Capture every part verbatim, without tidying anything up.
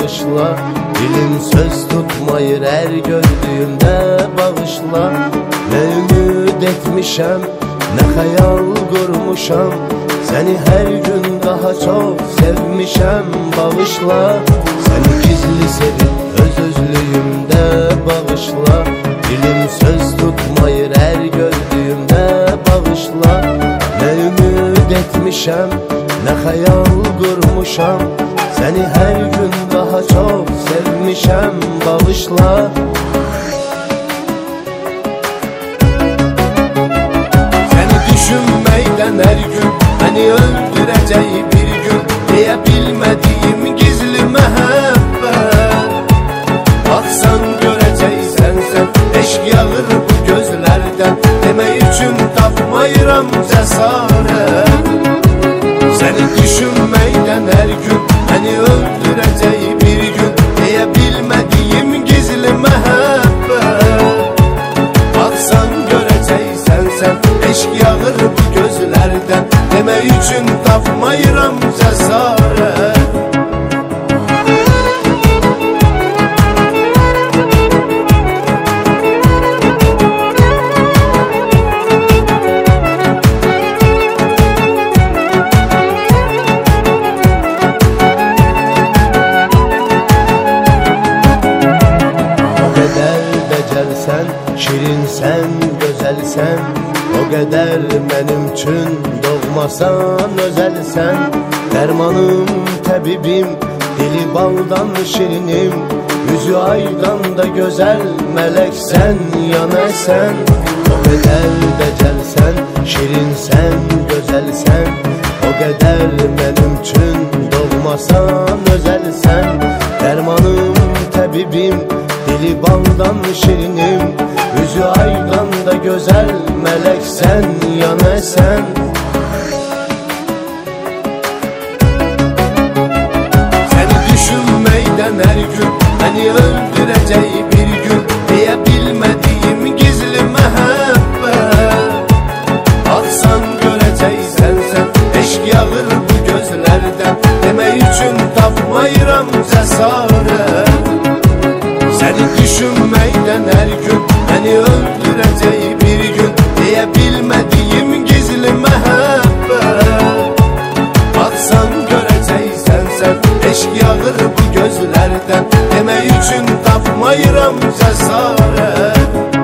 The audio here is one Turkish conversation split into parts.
bağışla. Dilim söz tutmayır her gördüğümde bağışla. Ne ümit etmişem, ne hayal kurmuşam, seni her gün daha çok sevmişem bağışla. Seni gizli sevip öz özlüğümde bağışla. Dilim söz tutmayır her gördüğümde bağışla. Ne ümit etmişem, ne hayal kurmuşam, seni her gün daha çok sevmişem bağışla. Seni düşünmeyden her gün beni öldüreceği bir gün diye bilmediğim gizli mehabbet. Baksan göreceksen sen eşk yağır bu gözlerden, deme için tapmayıram cesaret. Seni düşünmeyden her gün beni öldüreceği bir gün diye bilmediğim gizli mehabbet. Baksan göreceksen sen eşk yağır bu gözlerden, deme için tapmayıram cesaret. Şirin sen, gözelsen, o kadar benim için doğmasan özelsen. Dermanım, tabibim, dili baldan şirinim, yüzü aydan da güzel meleksen, yanesen. O kadar becelsen, şirin sen, gözelsen, o kadar benim için doğmasan özelsen. Dermanım, tabibim, dili baldan şirinim, yüzü aydan da güzel meleksen, yanesen. Seni düşünmeyden her gün beni öldüreceği bir gün diye bilmediğim gizli mehabbet. Baksan göreceksen sen eşk yağır bu gözlerden, deme için tapmayıram cesaret. Seni düşünmeyden her gün beni öldüreceği bir gün diye bilmediğim gizli mehabbet. Baksan göreceksen sen eşk yağır bu gözlerden, deme için tapmayıram cesaret.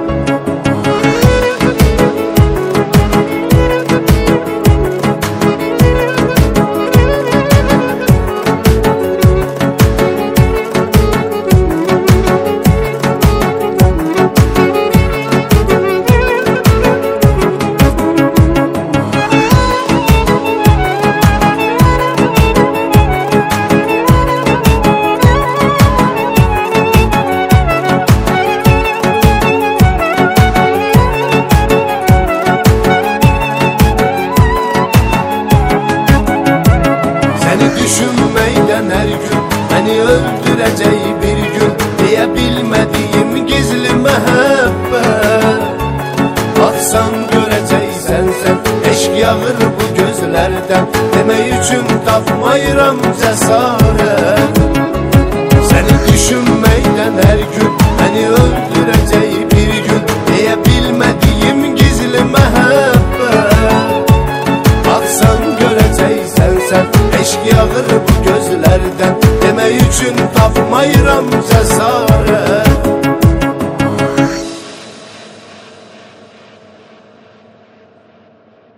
Düşünmeyden her gün beni öldüreceği bir gün diye bilmediğim gizli mehabbet. Baksan göreceksen sen eşk yağır bu gözlerden, deme için tapmayıram cesaret. Seni düşünmeyden her gün beni öldüreceği bir gün diye bilmediğim gizli mehabbet. Baksan göreceksen sen eşk yağır bu gözlerden, deme için tapmayıram cesaret.